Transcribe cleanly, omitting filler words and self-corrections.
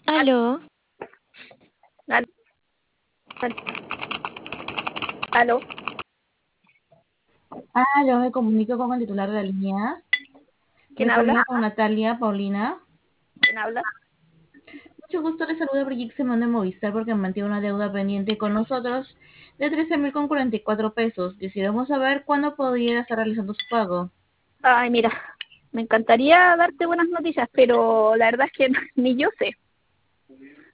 Aló, Al- Aló, Yo me comunico con el titular de la línea. ¿quién Me habla? comunico con Natalia Paulina. ¿Quién habla? Mucho gusto, les saluda Brigitte Simón de Movistar porque mantiene una deuda pendiente con nosotros de 13.044 pesos. Quisiéramos saber cuándo podría estar realizando su pago. Ay, mira, me encantaría darte buenas noticias, pero la verdad es que ni yo sé.